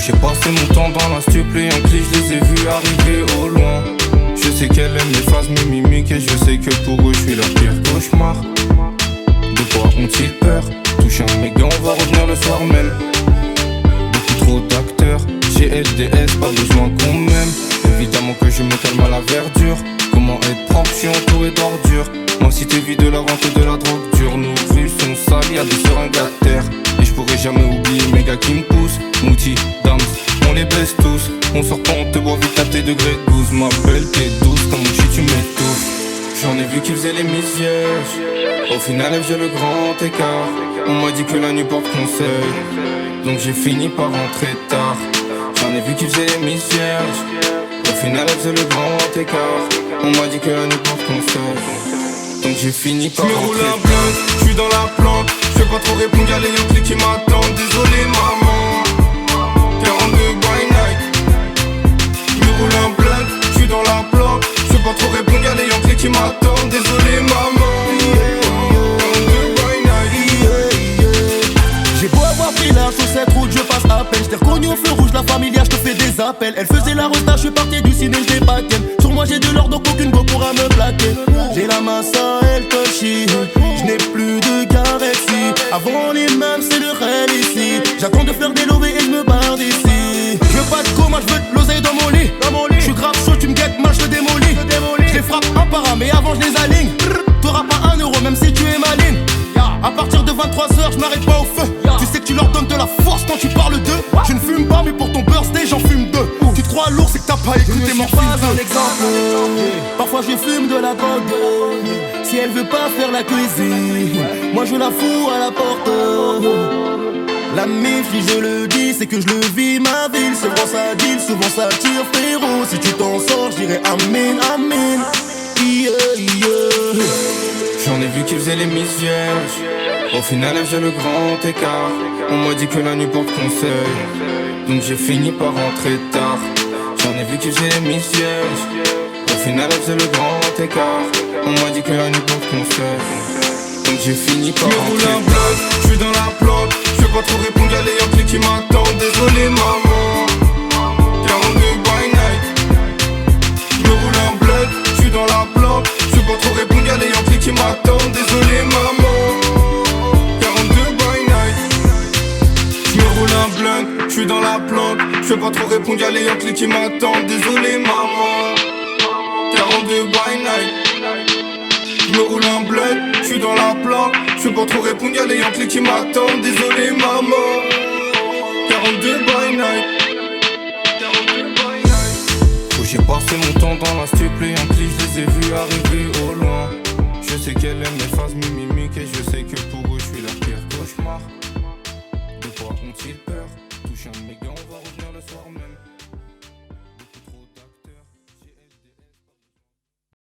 J'ai passé mon temps dans la stup, les Yankees, je les ai vus arriver au loin. Je sais qu'elle aime les phases mimiques et je sais que pour eux je suis leur pire cauchemar. De quoi ont-ils peur? Toucher un méga, on va revenir le soir même. Beaucoup trop d'acteurs, chez LDS, pas besoin qu'on m'aime. Évidemment que je me calme à la verdure. Comment être propre, je suis entouré d'ordures. Moi si t'es vide de la vente et de la drogue dure. Nos rues sont sales, y'a des seringues à terre. Et je pourrais jamais oublier mes gars qui me poussent. Mouti, Dams, on les baisse tous. On sort pas, on te boit vite à tes degrés 12. M'appelle, t'es douce, comme Mouchi tu m'étouffes. J'en ai vu qui faisaient les misières. Au final elle faisait le grand écart. On m'a dit que la nuit porte conseil, donc j'ai fini par rentrer tard. J'en ai vu qui faisaient les misières. Au final elle faisait le grand écart. On m'a dit que la nuit porte conseil, donc j'ai fini par rentrer tard. J'me roule un blunt, j'suis dans la plante. J'vais pas trop répondre, y'a les Yankees qui m'attendent. Désolé maman, 42 by night. J'me roule un blunt, j'suis dans la plante. J'vais pas trop répondre, y'a les Yankees qui m'attendent. Désolé maman, 42 by night. J'ai beau avoir pris la sur cette route, je passe à peine. J't'ai reconnu au feu rouge, la familia, j'te fais des appels. Elle faisait la resta, j'suis parti du ciné, j't'ai pas ken. Sur moi j'ai de l'or, donc aucune go pourra me plaquer. J'ai la massa, elle toshi. J'n'ai plus de galaxie. Avant les mêmes, c'est le réel ici. J'attends de faire des lovés et j'me barre d'ici. J'veux pas de coma, j'veux de l'oseille dans mon lit. J'suis grave chaud, tu me guettes mal, j'te démolis. J'les frappe un par un, mais avant j'les aligne. T'auras pas un euro, même si tu es maligne. À partir de 23h, je m'arrête pas au feu. Tu sais que tu leur donnes de la force quand tu parles d'eux. Je ne fume pas, mais pour ton birthday, j'en fume deux. Tu te crois lourd, c'est que t'as pas écouté mon pas un exemple. Parfois je fume de la drogue. Si elle veut pas faire la cuisine, moi je la fous à la porte. La mif, si je le dis, c'est que je le vis ma ville. Souvent ça deal, souvent ça tire frérot. Si tu t'en sors, j'irai amen, amen. Yeah, yeah. J'en ai vu qui faisaient les misières. Au final elle faisait le grand écart. On m'a dit que la nuit porte conseil, donc j'ai fini par rentrer tard. J'en ai vu qui faisaient les misières. Au final elle faisait le grand écart. On m'a dit que la nuit porte conseil, donc j'ai fini par rentrer tard. J'me roule un blunt, j'suis dans la plante. J'vais pas trop répondre, y'a les Yankees qui m'attendent. Désolé maman, 42 by night. J'me roule un blunt, j'suis dans la plante. J'vais pas trop répondre, y'a les Yankees qui m'attendent. Désolé maman, 42 by night. J'me roule un blunt, j'suis dans la plante. J'vais pas trop répondre, y'a les Yankees qui m'attendent. Désolé maman, 42 by night. J'me roule un blunt, j'suis dans la plante. J'vais pas trop répondre, y'a les Yankees qui m'attendent. Désolé maman, 42 by night. Où j'ai passé mon temps dans la stup, les Yankees, je les ai vus arriver au loin. Je sais qu'elle aime les phases mimiques et je sais que pour